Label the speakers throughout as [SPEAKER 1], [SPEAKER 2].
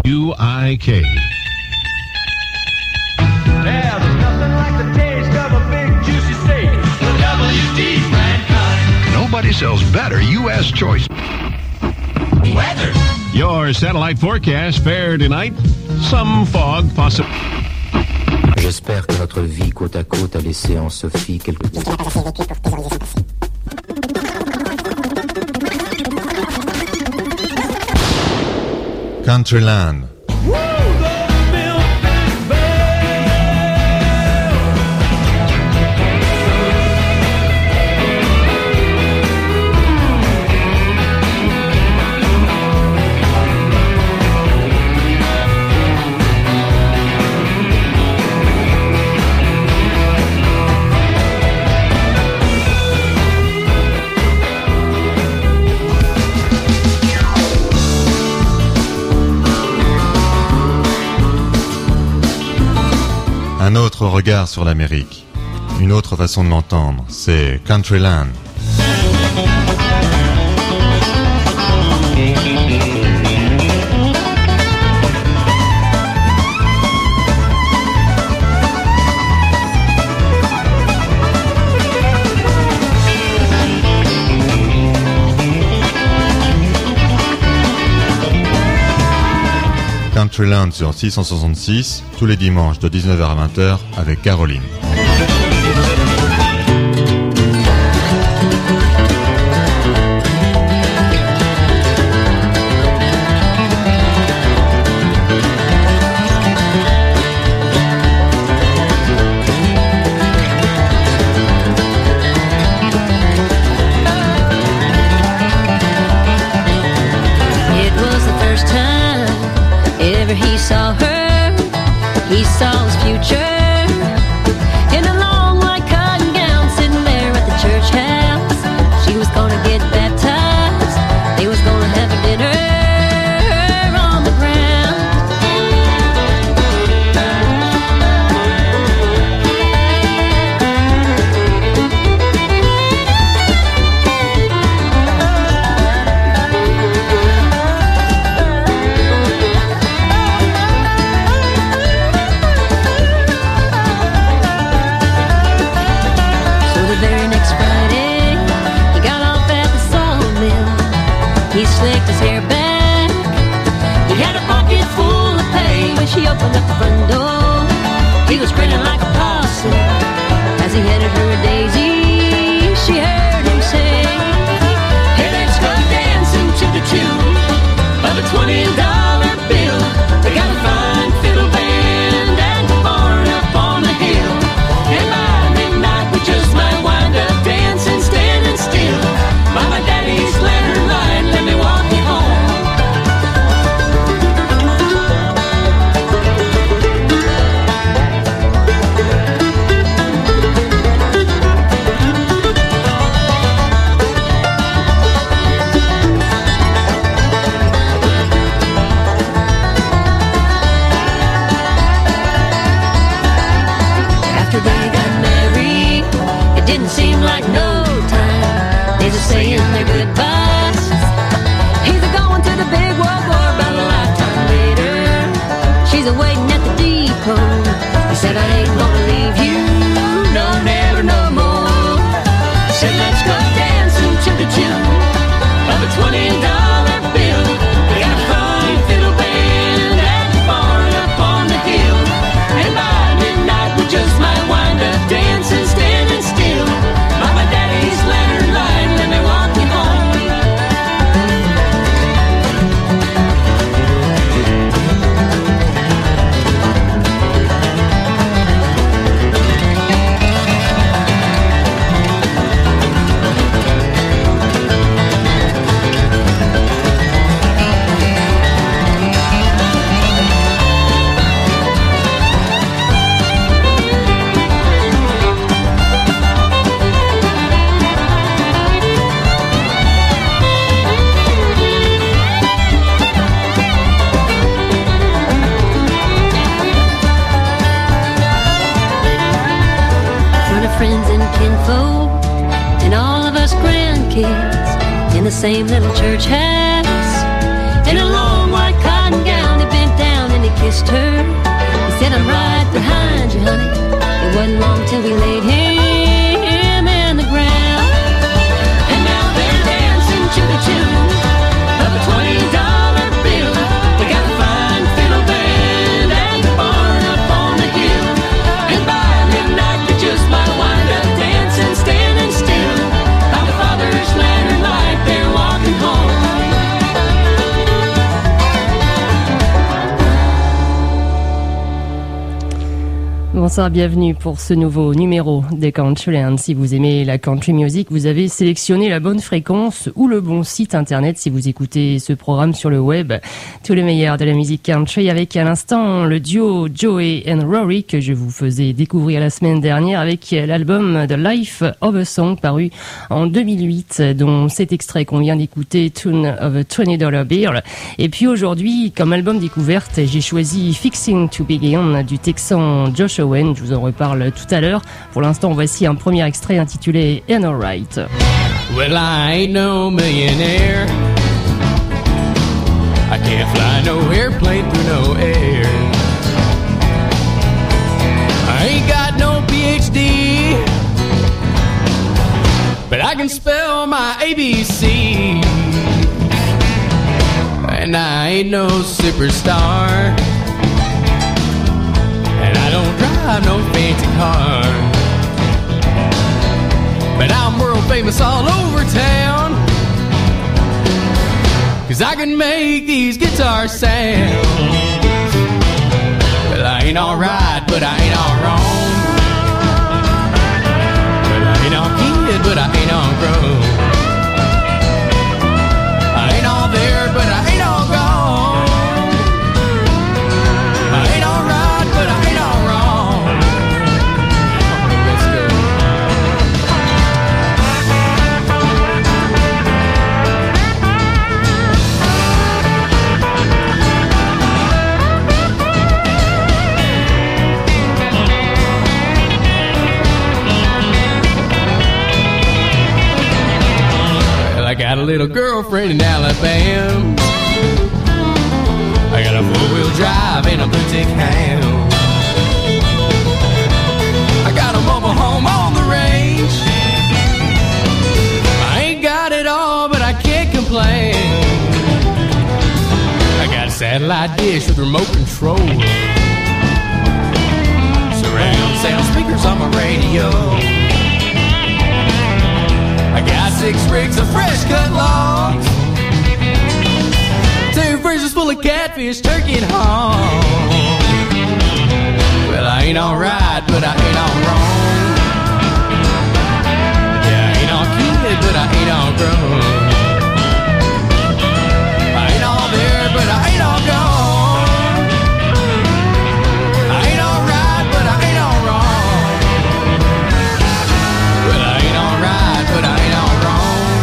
[SPEAKER 1] W-I-K.
[SPEAKER 2] Yeah, there's nothing like the taste of a big juicy steak. The WD brand kind.
[SPEAKER 1] Nobody sells better U.S. choice.
[SPEAKER 2] Weather.
[SPEAKER 1] Your satellite forecast fair tonight. Some fog possible.
[SPEAKER 3] J'espère que notre vie côte à côte a laissé en Sophie quelque...
[SPEAKER 4] Countryland. Un autre regard sur l'Amérique, une autre façon de l'entendre, c'est Countryland. Countryland sur 666, tous les dimanches de 19h à 20h avec Caroline.
[SPEAKER 5] He saw her, he saw his future in a long white cotton gown sitting there at the church house. She was gonna get baptized, they was gonna have a dinner on the ground. He slicked his hair back. He had a pocket full of pay when she opened up the front door. He was grinning like a possum as he handed her a daisy. She heard him say, "Hey, let's go dancing to the tune of a $20 bill. They got a fine fiddle band at the barn up on the hill. And by midnight we just might wind up dancing, standing still by my daddy's lantern light. Let me walk you home." After they got married, it didn't seem like no time. They just saying their goodbyes. He's a-going to the big world war about a lifetime later. She's a-waiting at the depot. He said, "I ain't gonna leave you, no, never, no more." He said, "Let's go dancing to the tune of a $20 bill. They got a fine fiddle band at the barn up on the hill. And by midnight we just might wind up dancing, standing still by my daddy's lantern light. Let me walk you home." Friends and kinfolk and all of us grandkids in the same little church house in a long white cotton gown. They bent kissed her. He said, I'm right behind you, honey. It wasn't long till we laid him in the ground. And now they're dancing to the tune of a $20 bill. They got a fine fiddle band at the barn up on the hill. And by midnight they just might wind up dancing, standing still by the father's lantern light. They're walking home. Bonsoir, bienvenue pour ce nouveau numéro des Countryland. Si vous aimez la country music, vous avez sélectionné la bonne fréquence ou le bon site internet si vous écoutez ce programme sur le web. Tout le meilleur de la musique country avec à l'instant le duo Joey and Rory que je vous faisais découvrir la semaine dernière avec l'album The Life of a Song paru en 2008 dont cet extrait qu'on vient d'écouter, Tune of a $20 Bill. Et puis aujourd'hui, comme album découverte, j'ai choisi Fixing to Begin du Texan Josh Owen. Je vous en reparle tout à l'heure. Pour l'instant, voici un premier extrait intitulé Ain't Alright.
[SPEAKER 6] Well, I ain't no millionaire. I can't fly no airplane through no air. I ain't got no PhD, but I can spell my ABC. And I ain't no superstar, and I don't drive no fancy car, but I'm world famous all over town, 'cause I can make these guitars sound. Well, I ain't alright, but I ain't all wrong. Well, I ain't all kid, but I ain't all grown. I ain't all there, but I ain't all gone. I ain't alright, but I ain't all wrong. Let's go. Well, I got a little girlfriend in Alabama. I got a four-wheel drive and a blue-tick hound. I got a mobile home on the range. I ain't got it all, but I can't complain. I got a satellite dish with remote control, surround sound speakers on my radio. I got 6 rigs of fresh-cut logs, 2 freezers full of catfish, turkey, and hog. Well, I ain't alright, but I ain't all wrong. Yeah, I ain't all kid, but I ain't all grown. I ain't all there, but I ain't all gone. I ain't alright, but I ain't all wrong. Well, I ain't alright, but I ain't all wrong.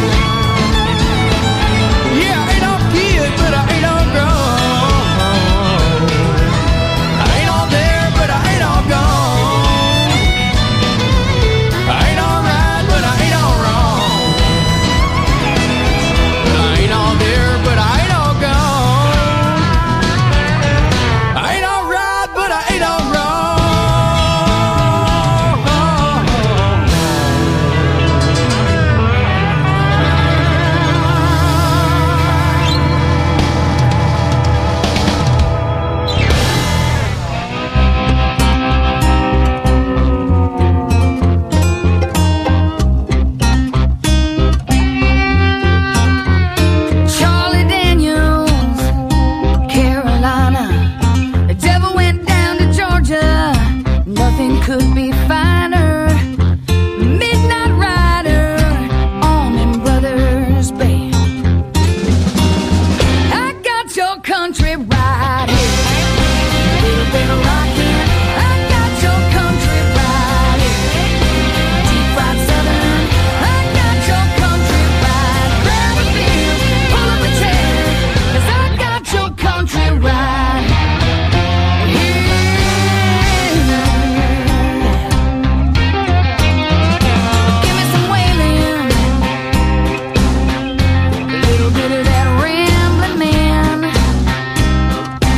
[SPEAKER 6] Yeah, I ain't all kid, but I ain't all grown. I ain't all there, but I ain't all gone. I ain't alright, but I ain't all wrong. Well, I ain't all there, but I ain't all gone. I ain't alright, but I ain't all wrong.
[SPEAKER 7] Charlie Daniels, Carolina. The devil went down to Georgia. Nothing could be finer. Midnight Rider on them Brothers Band. I got your country right here. A little bit of rockin'. I got your country right here. Deep fried Southern. I got your country right. Grab a beer, pull up a chair, 'cause I got your country right here. Give me some wailing, a little bit of that rambling man.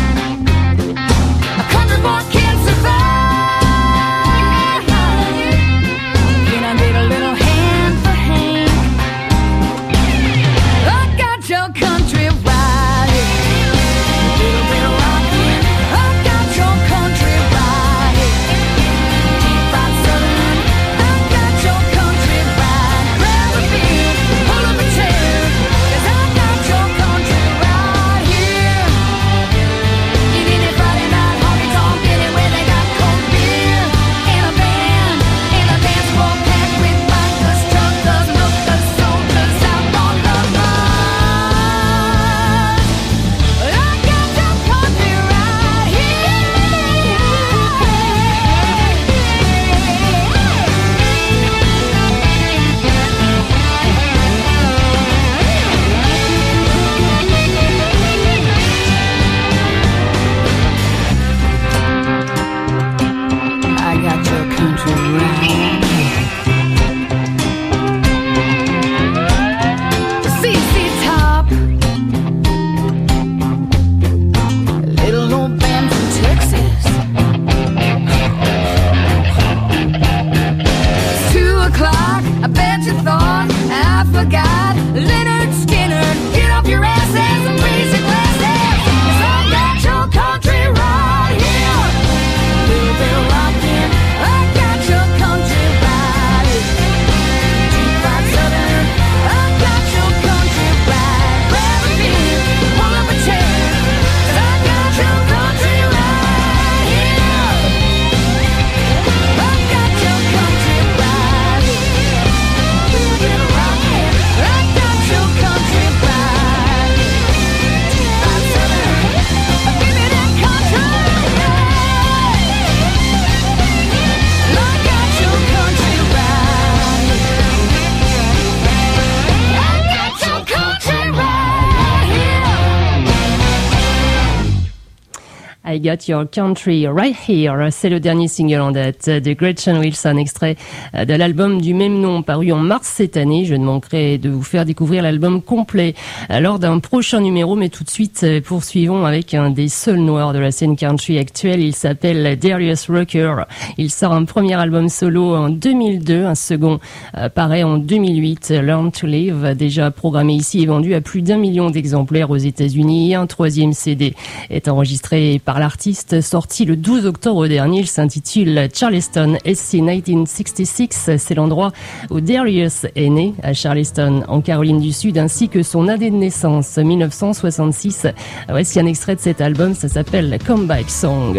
[SPEAKER 8] I Got Your Country Right Here. C'est le dernier single en date de Gretchen Wilson, extrait de l'album du même nom paru en mars cette année. Je ne manquerai de vous faire découvrir l'album complet lors d'un prochain numéro, mais tout de suite poursuivons avec un des seuls noirs de la scène country actuelle. Il s'appelle Darius Rucker. Il sort un premier album solo en 2002, un second paraît en 2008, Learn to Live, déjà programmé ici et vendu à plus d'1 million d'exemplaires aux États-Unis. Un troisième CD est enregistré par l'artiste, sorti le 12 octobre dernier. Il s'intitule Charleston SC 1966. C'est l'endroit où Darius est né, à Charleston, en Caroline du Sud, ainsi que son année de naissance, 1966. Voici un extrait de cet album, ça s'appelle Comeback Song.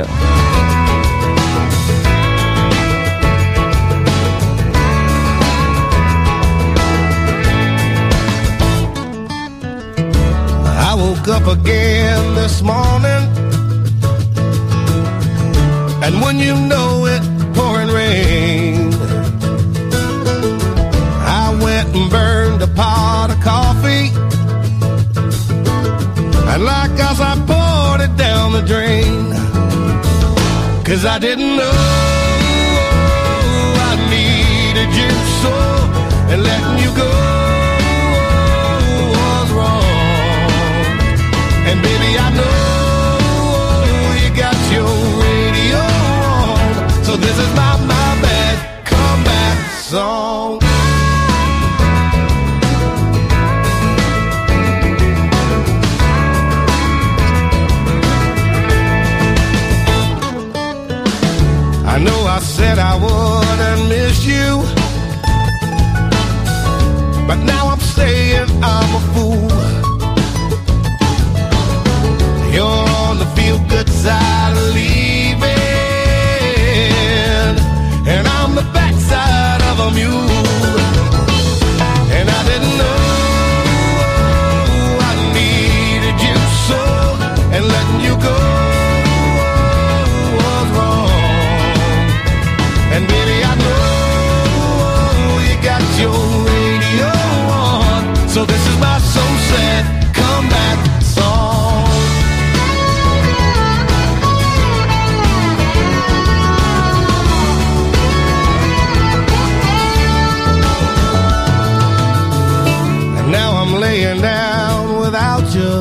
[SPEAKER 6] I woke up again this morning, and when you know it, pouring rain. I went and burned a pot of coffee, and like us I poured it down the drain, 'cause I didn't know I needed you so, and letting you go was wrong. And baby, I know you got your radio on, so this is my bad comeback song. I know I said I wouldn't miss you, but now I'm saying I'm a fool. You're on the feel-good side of leaving, and I'm the backside of a mule. And I didn't know I needed you so, and letting you go was wrong. And baby, I know you got your radio on, so this is my so sad comeback song. Laying down without you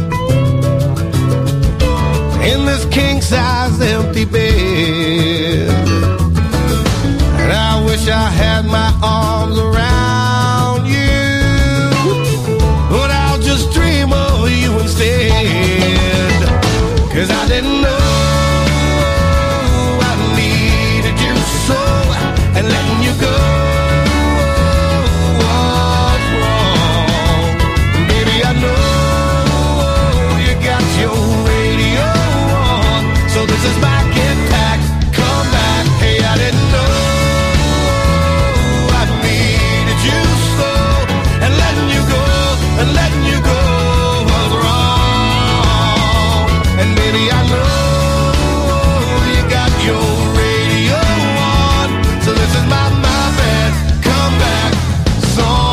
[SPEAKER 6] in this king-size empty bed, and I wish I had my arms around you, but I'll just dream of you instead, 'cause I didn't know I needed you so, and letting you go this is my get back, come back. Hey, I didn't know I needed you so, and letting you go was wrong. And baby, I know you got your radio on, so this is my bad comeback song.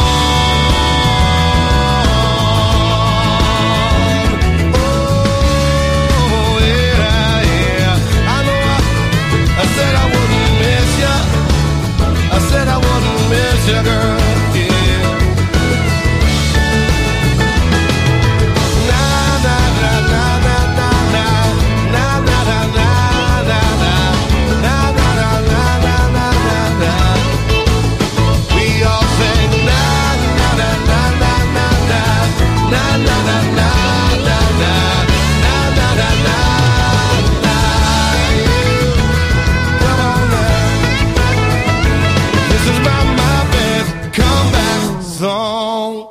[SPEAKER 6] Miss you, girl, yeah. Na na na na na na na na na na na na na na na na na. We all sing na na na na na na na na na na na na na na na. Come on now, this is my comeback song.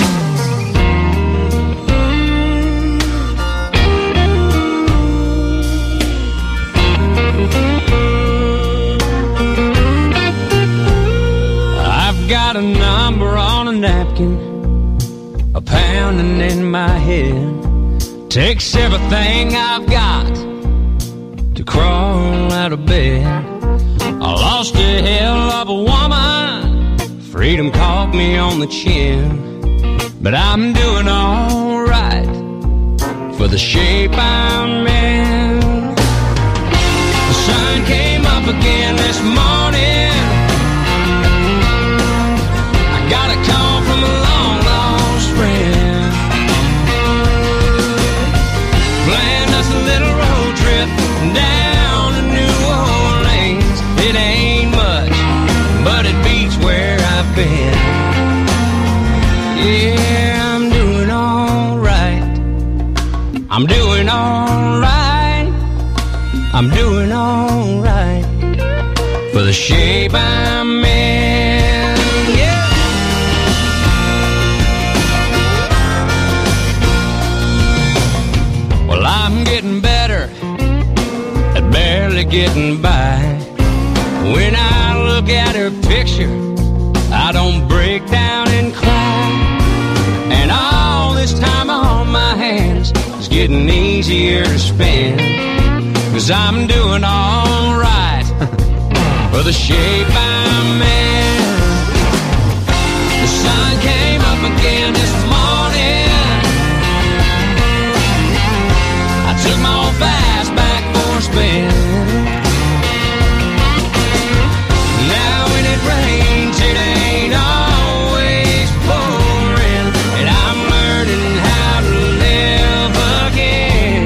[SPEAKER 9] I've got a number on a napkin, a pounding in my head. Takes everything I've got to crawl out of bed. I lost a hell of a woman, freedom caught me on the chin, but I'm doing alright for the shape I'm in. up again this morning. I got a call from a long lost friend. Planned us a little road trip down to New Orleans. It ain't much, but it beats where I've been. Yeah, I'm doing alright. I'm doing alright. I'm doing alright for the shape I'm in. Yeah. Well, I'm getting better at barely getting by. When I look at her picture, I don't break down and cry. And all this time on my hands is getting easier to spend. 'Cause I'm doing alright for the shape I'm in. The sun came up again this morning. I took my old fast back for a spin. Now when it rains, it ain't always pouring. And I'm learning how to live again.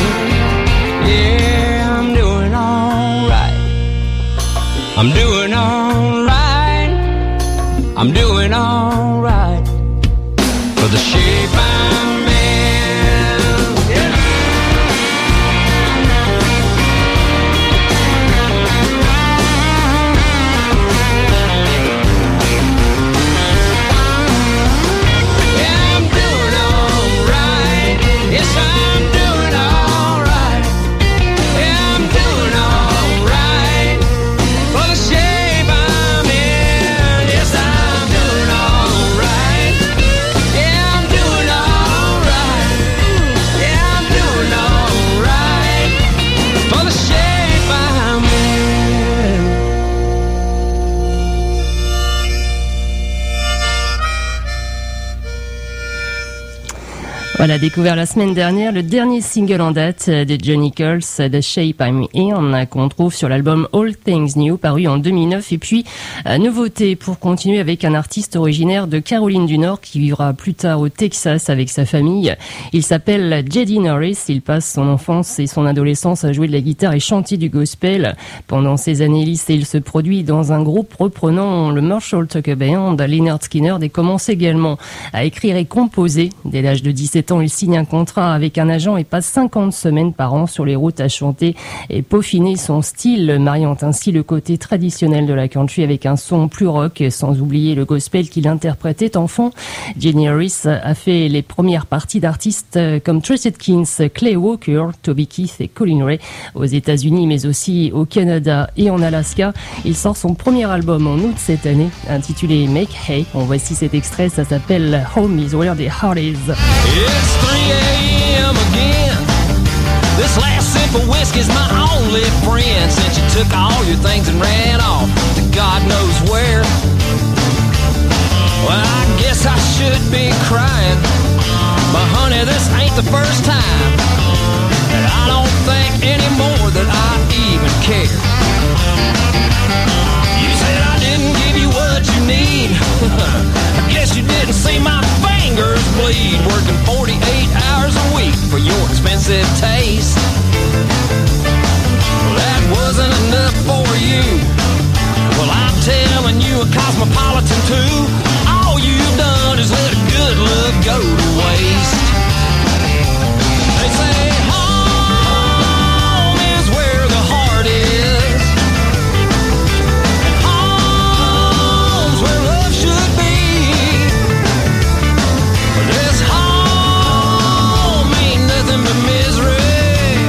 [SPEAKER 9] Yeah, I'm doing alright. I'm doing alright. I'm doing alright for the shape I'm in. Yeah. Yeah, I'm doing alright. Yes, I'm doing alright. Yeah, I'm doing alright for the shape I'm in. Yes, I'm doing alright. Yeah, I'm doing alright. Yeah, I'm doing alright for the shape I'm in.
[SPEAKER 8] Voilà, découvert la semaine dernière le dernier single en date de Johnny Coles, The Shape I'm In, qu'on trouve sur l'album All Things New, paru en 2009. Et puis, nouveauté pour continuer avec un artiste originaire de Caroline du Nord qui vivra plus tard au Texas avec sa famille. Il s'appelle Jedi Norris. Il passe son enfance et son adolescence à jouer de la guitare et chanter du gospel. Pendant ses années lycée, il se produit dans un groupe reprenant le Marshall Tucker Band, Lynyrd Skynyrd, et commence également à écrire et composer. Dès l'âge de 17 ans, il signe un contrat avec un agent et passe 50 semaines par an sur les routes à chanter et peaufiner son style, mariant ainsi le côté traditionnel de la country avec un son plus rock, sans oublier le gospel qu'il interprétait enfant. Jenny Harris a fait les premières parties d'artistes comme Trace Atkins, Clay Walker, Toby Keith et Colin Ray aux États-Unis, mais aussi au Canada et en Alaska. Il sort son premier album en août cette année, intitulé Make Hay. On voici cet extrait, ça s'appelle Home is Where the Heart Is.
[SPEAKER 9] It's 3 a.m. again. This last sip of whiskey's my only friend since you took all your things and ran off to God knows where. Well, I guess I should be crying, but honey, this ain't the first time. And I don't think anymore that I even care. You said I didn't give you what you need. I guess you didn't see my fingers bleed, working 48 hours a week for your expensive taste. Well, that wasn't enough for you. Well, I'm telling you, a cosmopolitan too. All you've done is let good love go to waste. They say home is where the heart is, and home's where love should be. But this home ain't nothing but misery.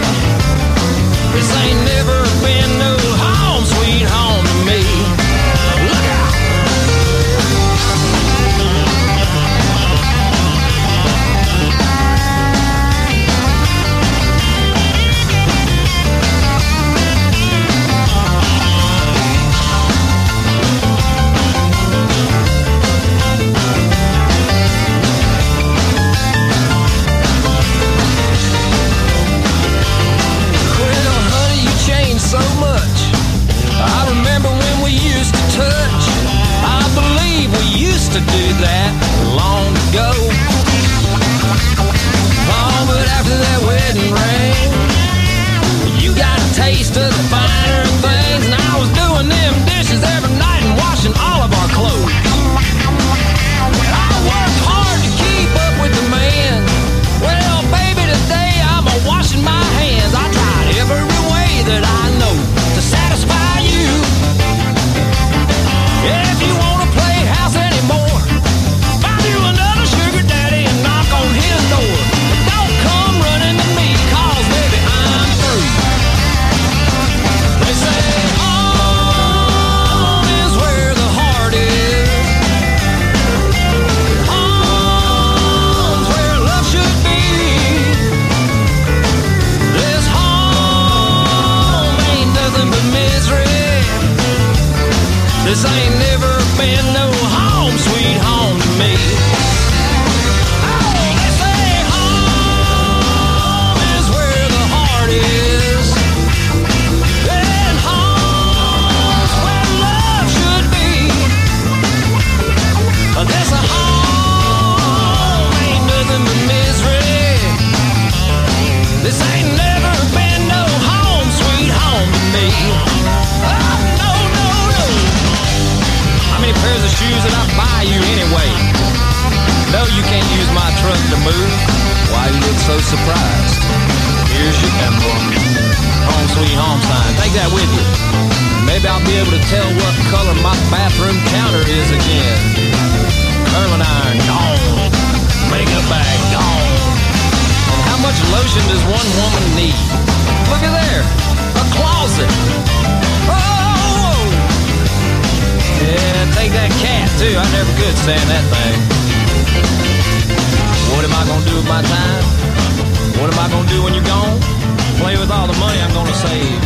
[SPEAKER 9] so surprised. Here's your emblem, home sweet home sign. Take that with you. Maybe I'll be able to tell what color my bathroom counter is again. Curling iron, gone. Makeup bag, gone. How much lotion does one woman need? Look at there, a closet. Oh! Yeah, take that cat too. I never could stand that thing. What am I gonna do with my time? What am I gonna do when you're gone? Play with all the money I'm gonna save.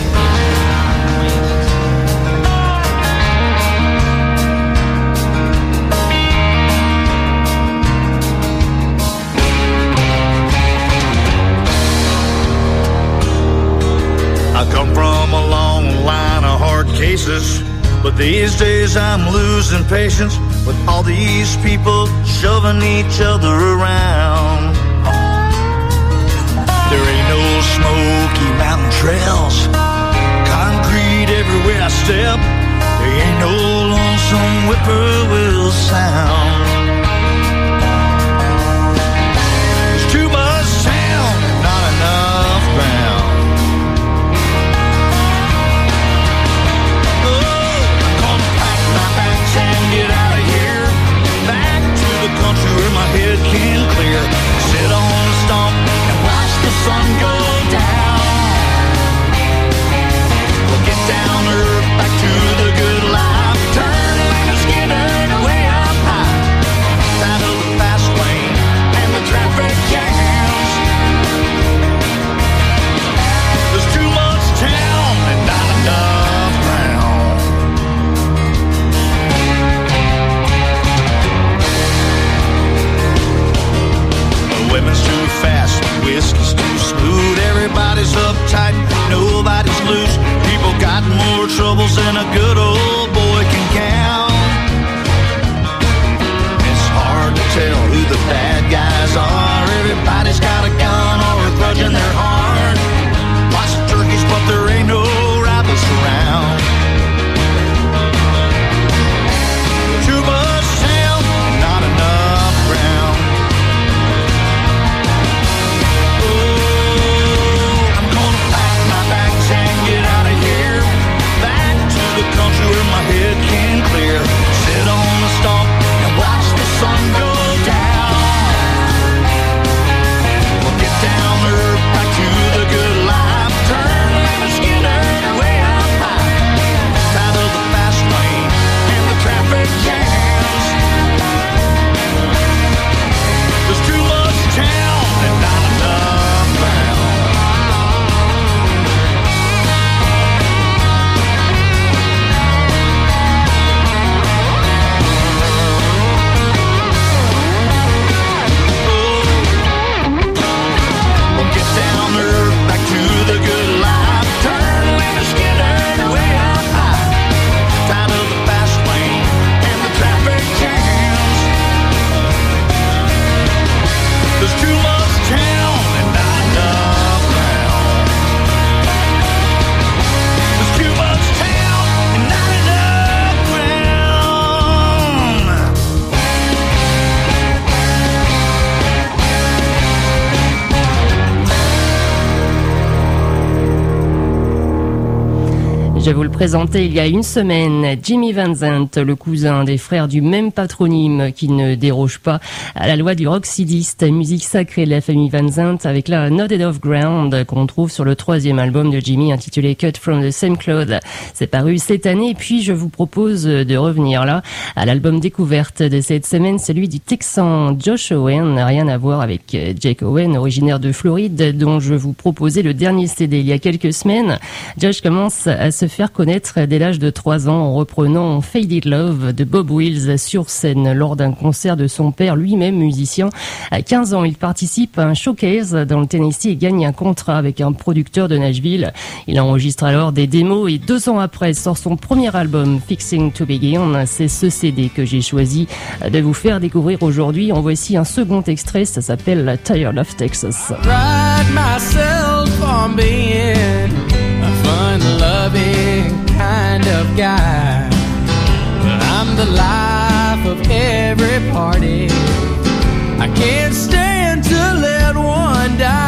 [SPEAKER 10] I come from a long line of hard cases, but these days I'm losing patience with all these people shoving each other around. There ain't no Smoky Mountain trails, concrete everywhere I step. There ain't no lonesome whippoorwill sound. There's too much town and not enough ground. And get out of here, back to the country where my head can clear. Sit on a stump and watch the sun go down. We'll get down to earth, back to the good life. Turn and skinner way up high, out of the fast lane and the traffic jams. There's too much town and not enough ground. Women's too fast, whiskey's too smooth. Everybody's uptight, nobody's loose. People got more troubles than a good old boy can count. It's hard to tell who the bad guys are. Everybody's got a gun or a grudge in their heart. Lots of turkeys, but there ain't no rabbits around. Too much town, not enough ground. The country where my head can clear. Sit on a stump and watch the sun go down. We'll get down there, back to the good life. Turn and skinner way up high, out of the fast lane and the traffic jams. There's too much town and not enough ground. There's too much town and not enough ground. There's too much town and not enough ground.
[SPEAKER 8] Je vais vous le présenter il y a une semaine. Jimmy Van Zandt, le cousin des frères du même patronyme qui ne déroge pas à la loi du rocksidiste, musique sacrée de la famille Van Zandt, avec la Knotted of Ground qu'on trouve sur le 3e album de Jimmy intitulé Cut from the Same Cloth. C'est paru cette année et puis je vous propose de revenir là à l'album découverte de cette semaine, celui du Texan Josh Owen, rien à voir avec Jake Owen, originaire de Floride, dont je vous proposais le dernier CD il y a quelques semaines. Josh commence à se faire connaître dès l'âge de 3 ans en reprenant Faded Love de Bob Wills sur scène lors d'un concert de son père, lui-même musicien. À 15 ans, il participe à un showcase dans le Tennessee et gagne un contrat avec un producteur de Nashville. Il enregistre alors des démos et 2 ans après sort son premier album Fixing to Begin. C'est ce CD que j'ai choisi de vous faire découvrir aujourd'hui. En voici un second extrait, ça s'appelle Tired of Texas.
[SPEAKER 6] Pride myself on being a fun-loving kind of guy, but I'm the life of every party. I can't stand to let one die.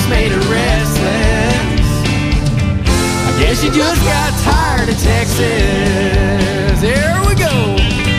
[SPEAKER 6] made her restless. I guess she just got tired of Texas. Here we go.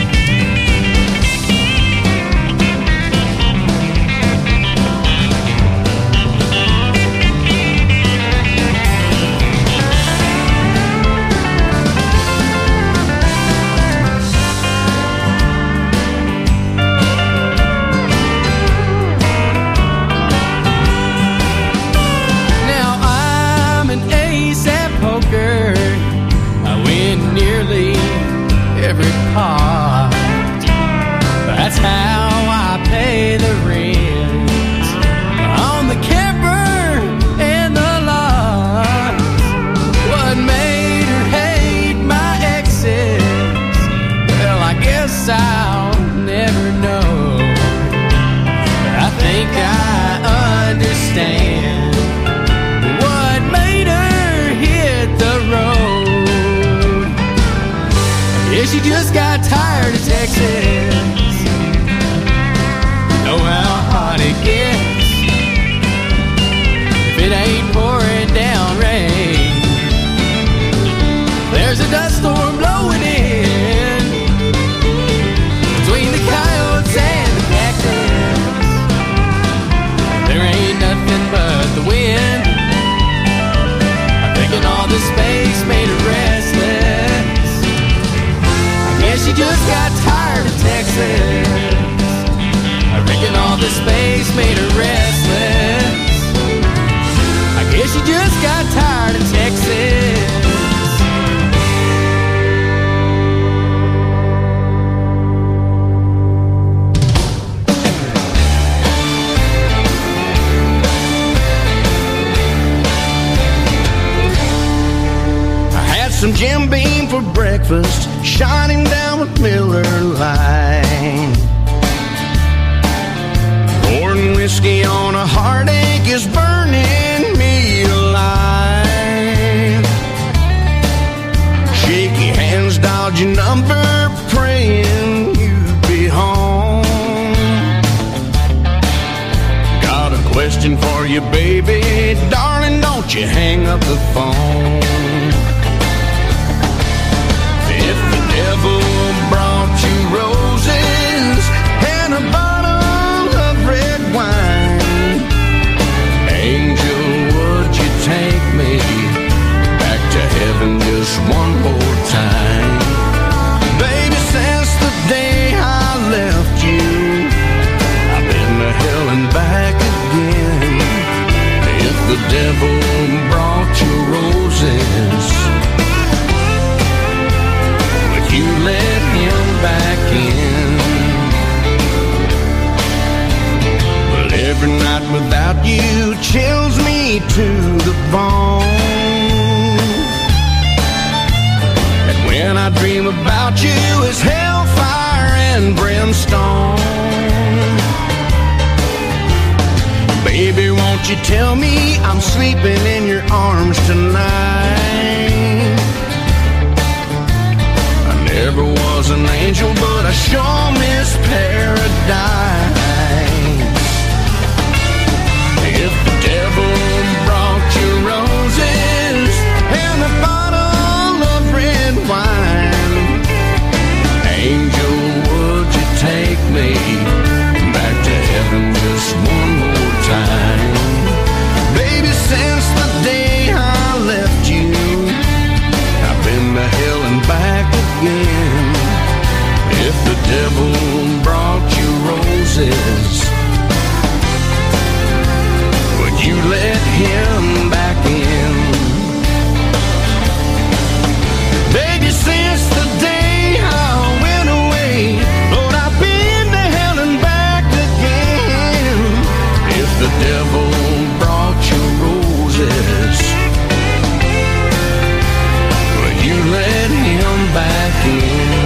[SPEAKER 6] Every part. That's how I pay the rent on the camper and the lots. What made her hate my exes? Well, I guess I'll never know. But I think I understand what made her hit the road. Yeah, she just got tired of Texas. Know how hot it gets if it ain't pouring down rain. There's a dust storm blowing in between the coyotes and the cactus. There ain't nothing but the wind. I'm thinking all this space made her restless. Yeah, she just got tired of Texas. I reckon all the space made her restless. I guess she just got tired of Texas. I had some Jim Beam for breakfast, shot him down with Miller Lite. Pouring whiskey on a heartache is burning me alive. Shaky hands dodge your number, praying you'd be home. Got a question for you, baby, darling, don't you hang up the phone. If the devil brought you roses and a bottle of red wine, angel, would you take me back to heaven just one more time? Baby, since the day I left you, I've been to hell and back again. If the devil brought you roses, you let him back in. Well, every night without you chills me to the bone. And when I dream about you, it's hellfire and brimstone. Baby, won't you tell me I'm sleeping in your arms tonight? Never was an angel, but I sure miss paradise. If the devil brought you roses and a bottle of red wine, angel, would you take me back to heaven just one more time? Baby, since the day I left you, I've been to hell and back again. If the devil brought you roses, would you let him back in? Baby, since the day I went away, Lord, I've been to hell and back again. If the devil brought you roses, would you let him back in?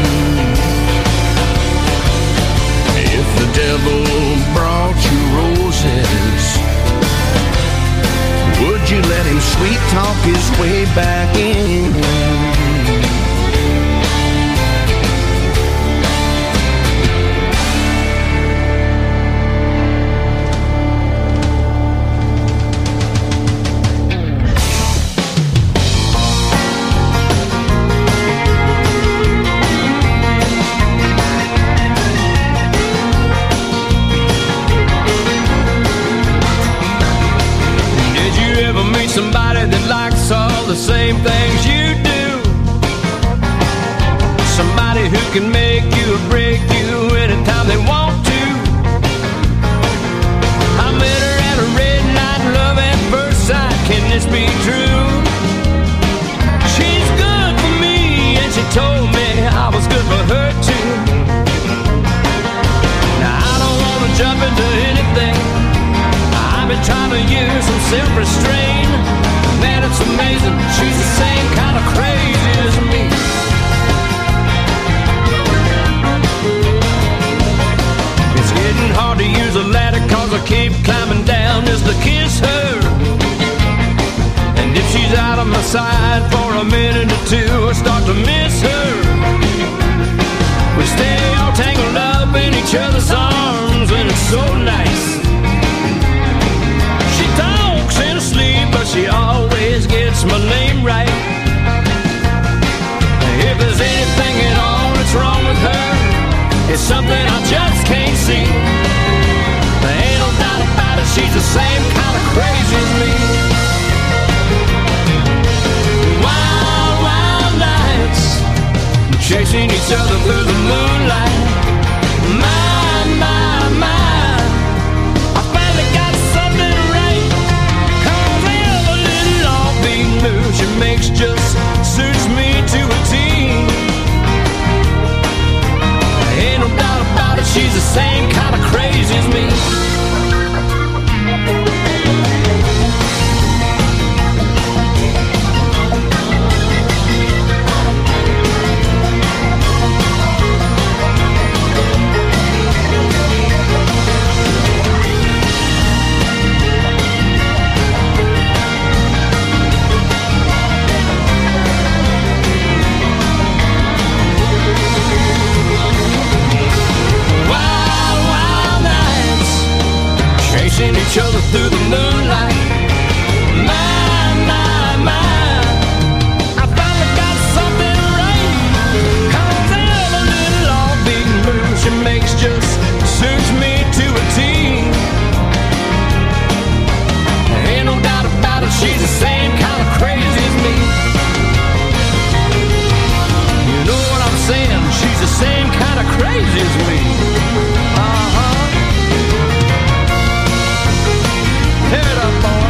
[SPEAKER 6] If the devil brought you roses, would you let him sweet talk his way back in?
[SPEAKER 2] Somebody that likes all the same things you do. Somebody who can make you or break you anytime they want to. I met her at a red light, love at first sight. Can this be true? She's good for me, and she told me I was good for her too. Now I don't want to jump into anything. I've been trying to use some self-restraint. Man, it's amazing, she's the same kind of crazy as me. It's getting hard to use a ladder, cause I keep climbing down just to kiss her. And if she's out of my sight for a minute or two, I start to miss her. We stay all tangled up in each other's arms, and it's so nice. She talks in her sleep, but she always gets my name right. If there's anything at all that's wrong with her, it's something I just can't see. There ain't no doubt about it, she's the same kind of crazy as me. Wild, wild nights, chasing each other through the moonlight. My, my, my, I finally got something right. Cause every little offbeat move she makes just suits me to a T. Ain't no doubt about it, she's the same kind of crazy as me. Chasing each other through the moonlight. My, my, my, I finally got something right. Cause every little offbeat move she makes just suits me to a T. Ain't no doubt about it, she's the same kind of crazy as me. You know what I'm saying? She's the same kind of crazy as me. Tear it up, boy.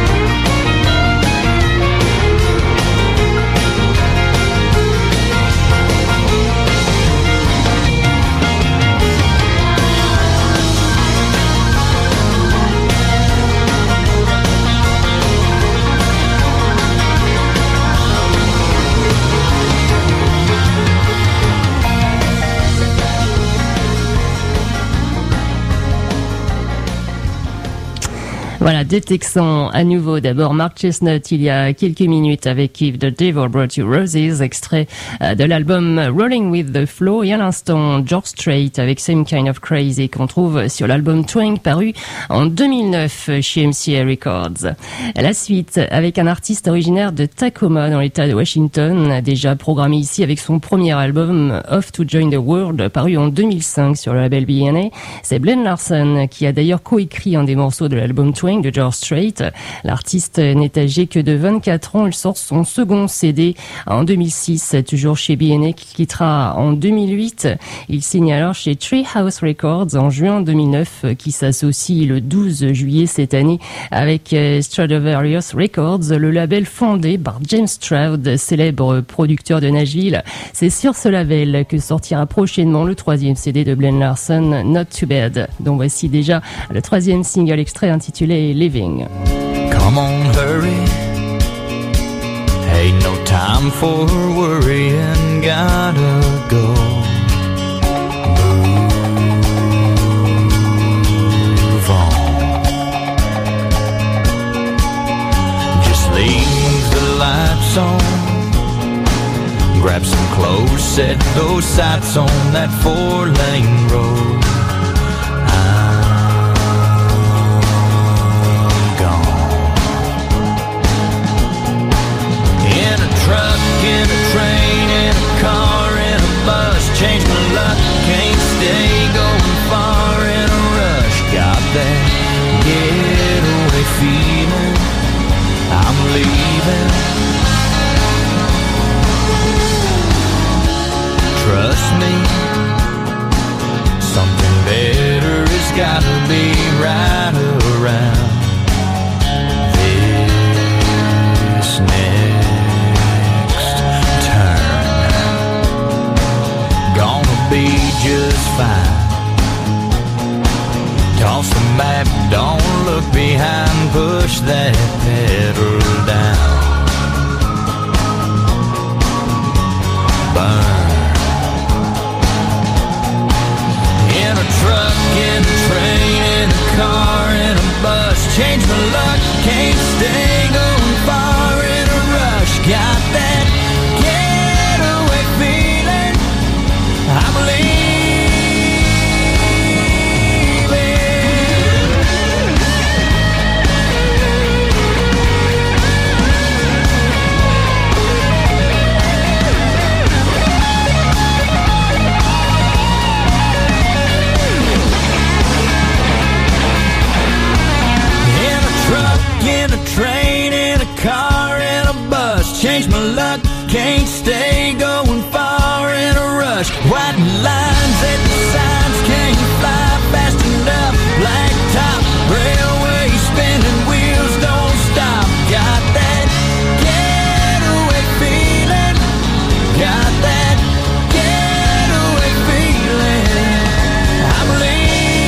[SPEAKER 8] Voilà, deux Texans à nouveau. D'abord Mark Chestnut il y a quelques minutes avec If the Devil Brought You Roses, extrait de l'album Rolling with the Flow, et à l'instant George Strait avec Same Kind of Crazy qu'on trouve sur l'album Twang paru en 2009 chez MCA Records. La suite avec un artiste originaire de Tacoma dans l'état de Washington, déjà programmé ici avec son premier album Off to Join the World paru en 2005 sur le label BNA. C'est Glenn Larson qui a d'ailleurs coécrit un des morceaux de l'album Twang de George Strait. L'artiste n'est âgé que de 24 ans. Il sort son second CD en 2006, toujours chez BNA, qui quittera en 2008. Il signe alors chez Treehouse Records en juin 2009, qui s'associe le 12 juillet cette année avec Stradivarius Records, le label fondé par James Stroud, célèbre producteur de Nashville. C'est sur ce label que sortira prochainement le troisième CD de Glenn Larson, Not Too Bad, dont voici déjà le troisième single extrait intitulé Living.
[SPEAKER 6] Come on, hurry. Ain't no time for worrying, gotta go. Move on. Just leave the lights on. Grab some clothes, set those sights on that 4-lane road. In a train, in a car, in a bus, change my luck, can't stay going far in a rush. Got that getaway feeling, I'm
[SPEAKER 2] that pedal down. Burn. In a truck, in a train, in a car, in a bus, change my luck, can't stay going far in a rush. Got that getaway feeling, I'm leaving. In a train, in a car, in a bus, change my luck, can't stay going far in a rush. White lines at the signs, can't fly fast enough. Black top, railway, spinning wheels don't stop. Got that getaway feeling, got that getaway feeling, I'm leaving.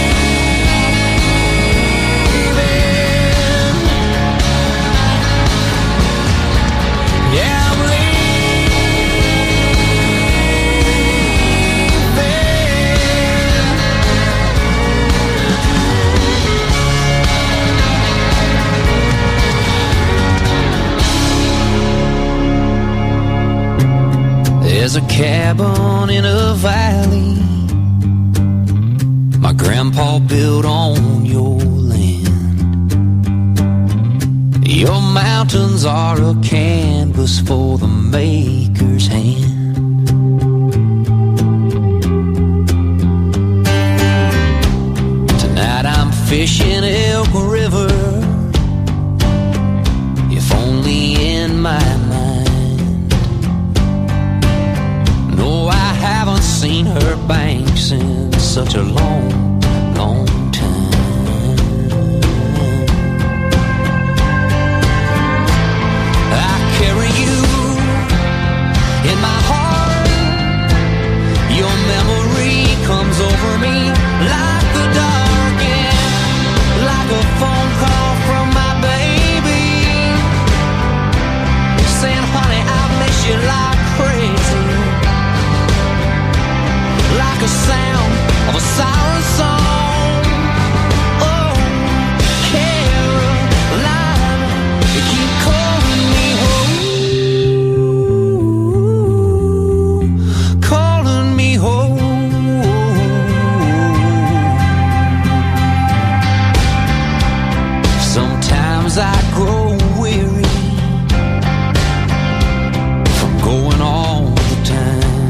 [SPEAKER 2] Yeah, I'm leaving. There's a cabin in a valley my grandpa built on your land. Your mountains are a canvas for the maker's hand. Tonight I'm fishing Elk River, if only in my mind. No, I haven't seen her banks in such a long, long time. I carry you in my heart. Your memory comes over me like the dark and like a phone call from my baby, saying, honey, I miss you like crazy. Like a sound of a siren song. Oh, Caroline, you keep calling me home, calling me home. Sometimes I grow weary from going all the time.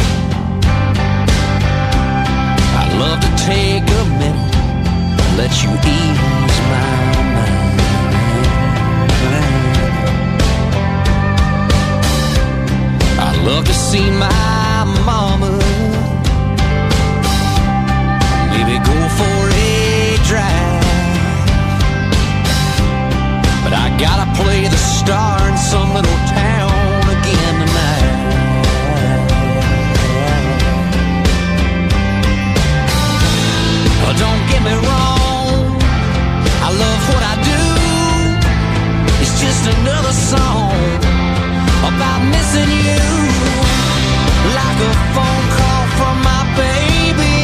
[SPEAKER 2] Love to take a minute, let you ease my mind. I love to see my mama, maybe go for a drive, but I gotta play the star in some little town again tonight. Don't get me wrong, I love what I do. It's just another song about missing you. Like a phone call from my baby,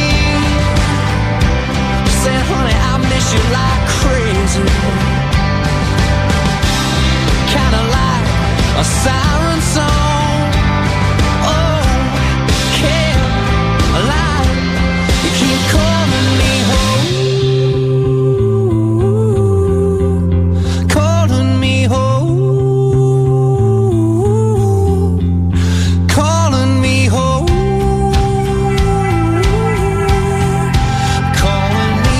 [SPEAKER 2] saying, honey, I miss you like crazy. Kinda like a siren song. Oh, Caroline, you keep calling me home, calling me home, calling me home, calling me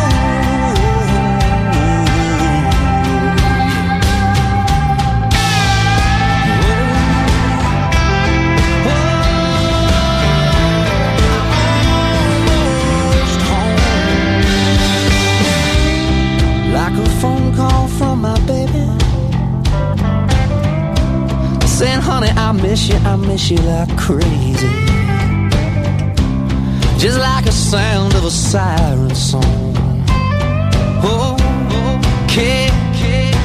[SPEAKER 2] like a phone call from my baby, saying, honey, I miss you like crazy. Just like a sound of a siren song. Oh, Caroline,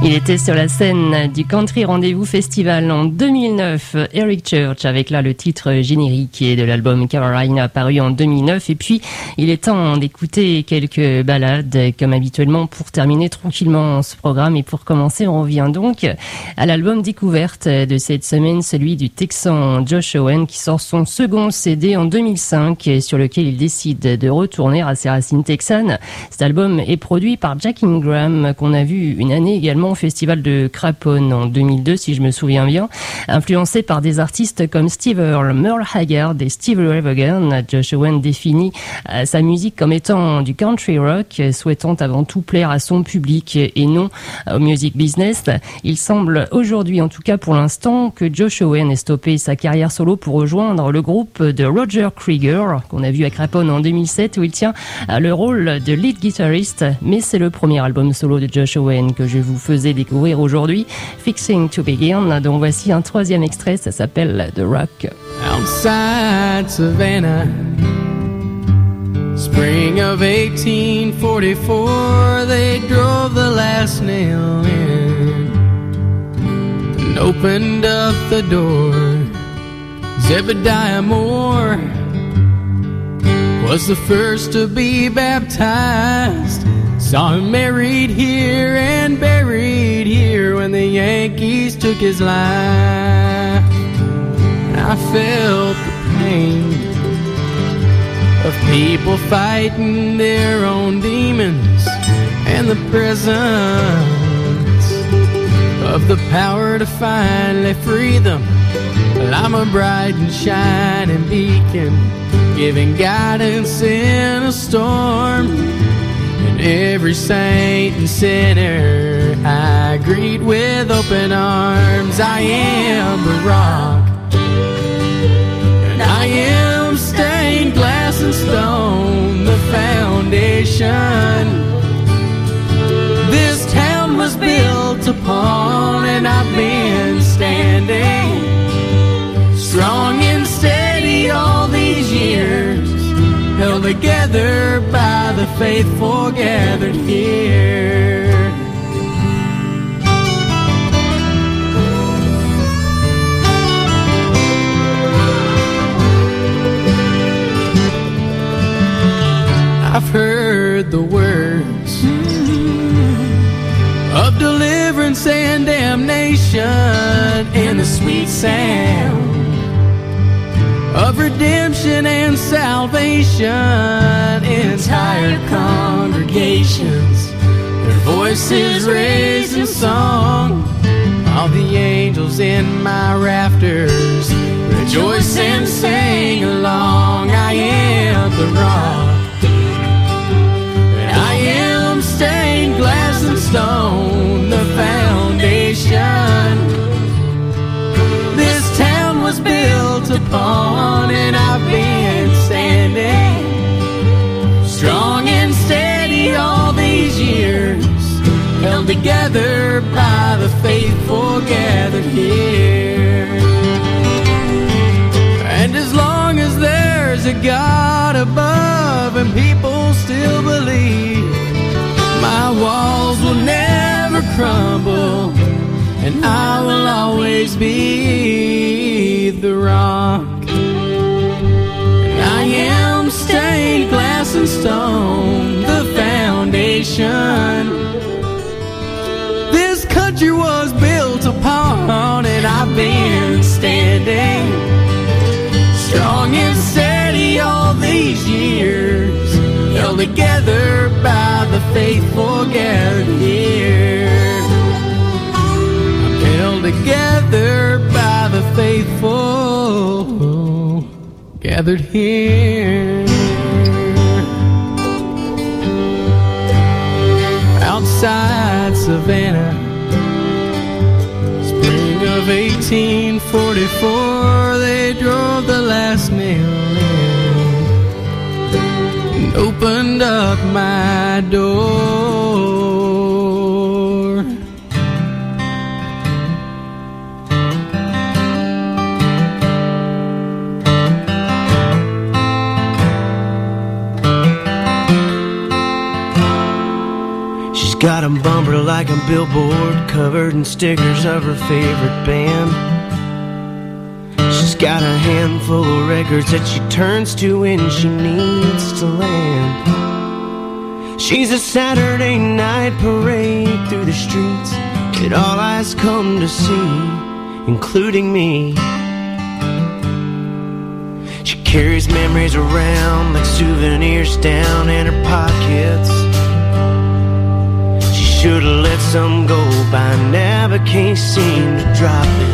[SPEAKER 8] Il était sur la scène du Country Rendez-vous Festival en 2009, Eric Church, avec là le titre générique de l'album Carolina paru en 2009. Et puis, il est temps d'écouter quelques ballades, comme habituellement, pour terminer tranquillement ce programme. Et pour commencer, on revient donc à l'album découverte de cette semaine, celui du Texan Josh Owen, qui sort son second CD en 2005, sur lequel il décide de retourner à ses racines texanes. Cet album est produit par Jack Ingram, qu'on a vu une année également au festival de Craponne en 2002, si je me souviens bien. Influencé par des artistes comme Steve Earle, Merle Haggard et Steve Ray Vaughan, Josh Owen définit sa musique comme étant du country rock, souhaitant avant tout plaire à son public et non au music business. Il semble aujourd'hui, en tout cas pour l'instant, que Josh Owen ait stoppé sa carrière solo pour rejoindre le groupe de Roger Krieger, qu'on a vu à Craponne en 2007, où il tient le rôle de lead guitariste. Mais c'est le premier album solo de Josh Owen que je vous faisais découvrir aujourd'hui, Fixing to Begin, dont voici un troisième extrait, ça s'appelle The Rock.
[SPEAKER 6] Outside Savannah, spring of 1844, they drove the last nail in and opened up the door. Zebediah Moore was the first to be baptized. Saw him married here and buried here when the Yankees took his life. I felt the pain of people fighting their own demons and the presence of the power to finally free them. Well, I'm a bright and shining beacon, giving guidance in a storm. And every saint and sinner I greet with open arms. I am the rock, and I am stained glass and stone, the foundation this town was built upon. And I've been standing strong and steady all these years, held together by the faithful gathered here. I've heard the words of deliverance and damnation in the sweet sound of redemption and salvation. Entire congregations, their voices raised in song. All the angels in my rafters rejoice and sing along. I am the rock, and I am stained glass and stone, the foundation this town was built upon. And I've been standing strong and steady all these years, held together by the faithful gathered here. And as long as there's a God above and people still believe, my walls will never crumble, and I will always be the rock. And I am stained glass and stone, the foundation this country was built upon. And I've been standing strong and steady all these years, held together by the faithful gathered here. I'm held together by the faithful gathered here. Outside Savannah, spring of 1844, they drove the last nail in and opened up my door.
[SPEAKER 11] She's got a bumper like a billboard covered in stickers of her favorite band. She's got a handful of records that she turns to when she needs to land. She's a Saturday night parade through the streets that all eyes come to see, including me. She carries memories around like souvenirs down in her pockets. She should've let some go by now, but can't seem to drop it.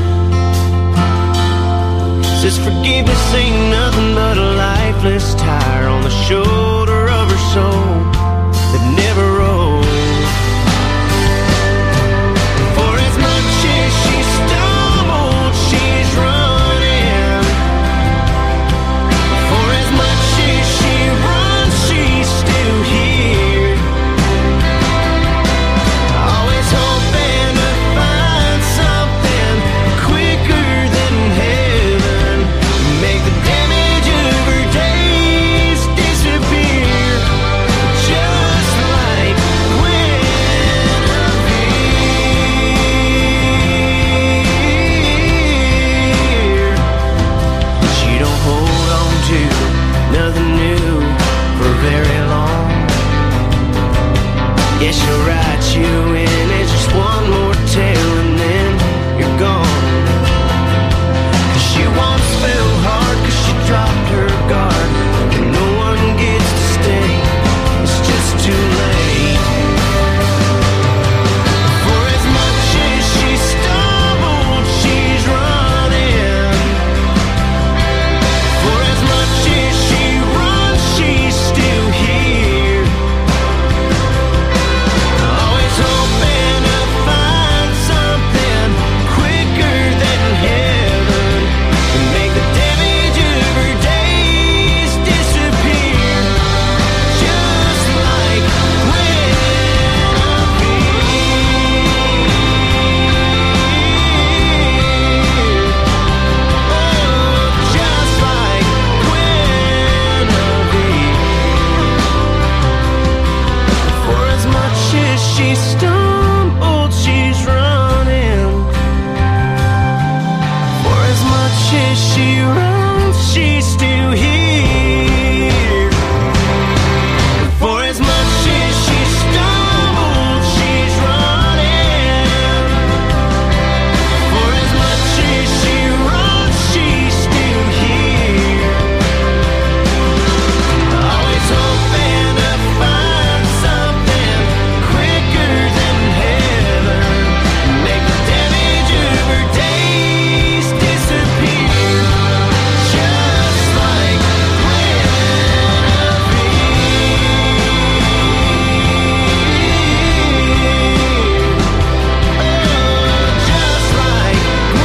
[SPEAKER 11] Says forgiveness ain't nothing but a lifeless tire on the shoulder of her soul that never rolled. For as much as she stumbled, she's running. For as much as she runs, she's still here. Always hoping to find something quicker than heaven, make the damage of her days disappear, just like Guinevere. She don't hold on to nothing new for very long. Yeah, she'll write you in as just one more tale and then you're gone. 'Cause she once fell hard 'cause she dropped her guard, and no one gets to stay, it's just too late. For as much as she stumbled, she's running. For as much as she runs, she's still here. Always hoping to find something quicker than heaven, to make the damage of her days disappear, just like just like Guinevere. For as much as she stumbled, she's running. For as much as she runs, she's still here. For as much as she stumbled, she's running. For as much as she runs, she's still here. Always hoping to find something quicker than heaven, make the damage of her days disappear, just like just like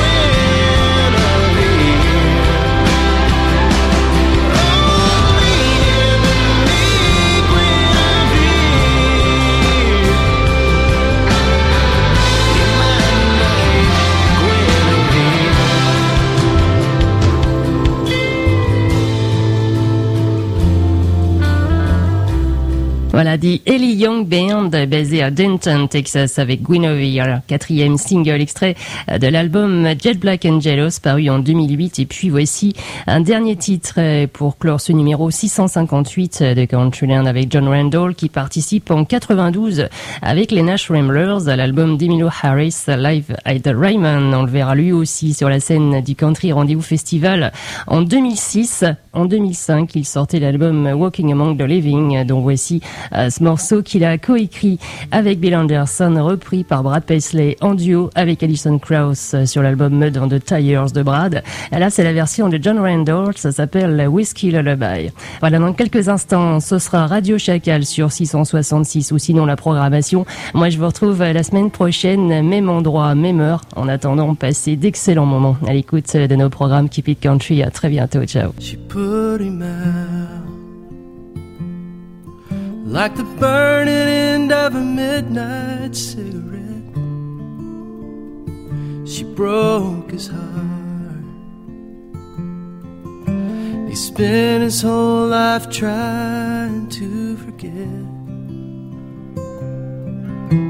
[SPEAKER 8] Voilà, dit Ellie Young Band, basé à Denton, Texas, avec Guinevere, quatrième single extrait de l'album Jet Black and Jealous, paru en 2008. Et puis voici un dernier titre pour clore ce numéro 658 de Countryland avec John Randall, qui participe en 92 avec les Nash Ramblers à l'album d'Emilio Harris, Live at the Ryman. On le verra lui aussi sur la scène du Country Rendez-vous Festival en 2006. En 2005, il sortait l'album Walking Among the Living, dont voici ce morceau qu'il a coécrit avec Bill Anderson, repris par Brad Paisley en duo avec Alison Krauss sur l'album Mud on the Tires de Brad. Là, c'est la version de John Randall, ça s'appelle Whiskey Lullaby. Voilà, dans quelques instants, ce sera Radio Chacal sur 666 ou sinon la programmation. Moi, je vous retrouve la semaine prochaine, même endroit, même heure. En attendant, passez d'excellents moments à l'écoute de nos programmes Keep It Country. À très bientôt, ciao.
[SPEAKER 11] She put him out like the burning end of a midnight cigarette. She broke his heart. He spent his whole life trying to forget.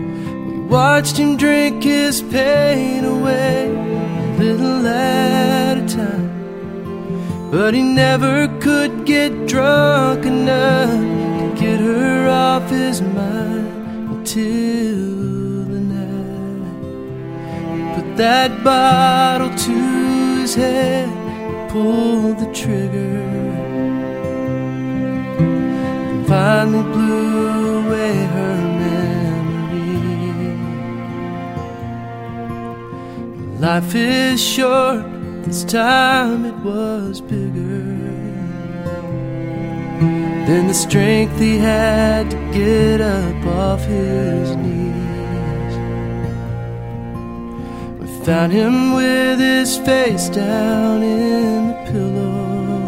[SPEAKER 11] watched him drink his pain away, a little at a time. But he never could get drunk enough to get her off his mind until the night he put that bottle to his head and pulled the trigger, and finally blew away her memory. Life is short, this time it was bigger than the strength he had to get up off his knees. We found him with his face down in the pillow,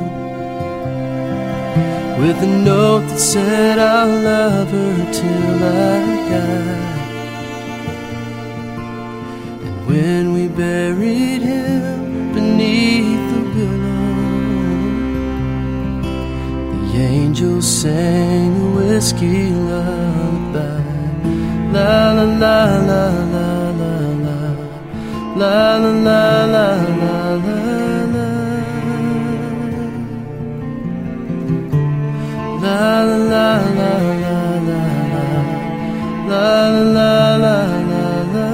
[SPEAKER 11] with a note that said, I'll love her till I die. And when we buried him beneath the willow, the angels sang the whiskey lullaby. La la la la la la la, la la la la la la la, la la la la la la, la la la la la.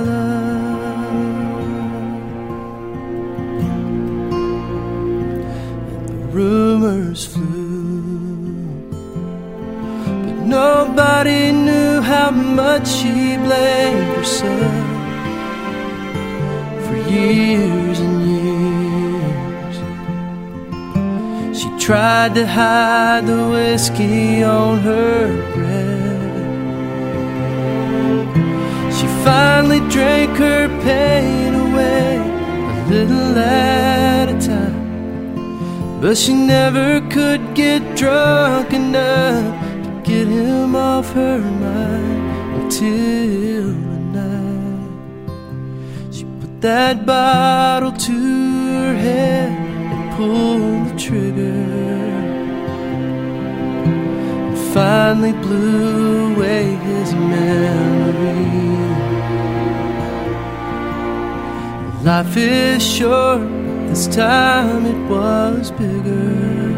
[SPEAKER 11] Rumors flew, but nobody knew how much she blamed herself for years and years. She tried to hide the whiskey on her breath. She finally drank her pain away, a little at a time. But she never could get drunk enough to get him off her mind until the night she put that bottle to her head and pulled the trigger, and finally blew away his memory. Life is short, this time it was bigger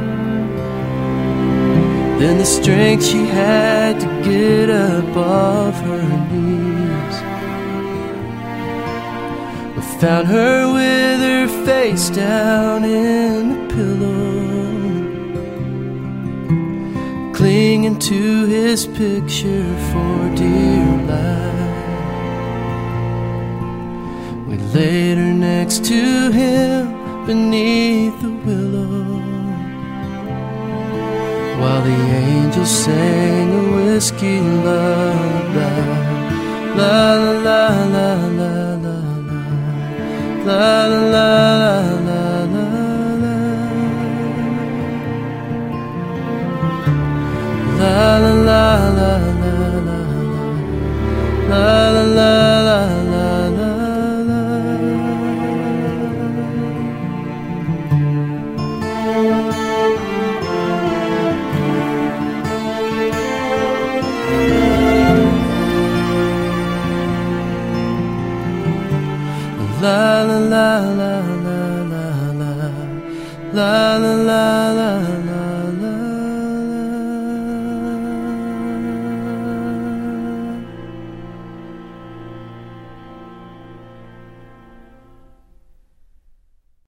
[SPEAKER 11] than the strength she had to get up off her knees. We found her with her face down in the pillow, clinging to his picture for dear life. We laid her next to him beneath the willow, while the angels sang a whiskey lullaby. La la la la la la la, la la la la la la, la la la la la la, la la la la la. La la la la la la, la la la la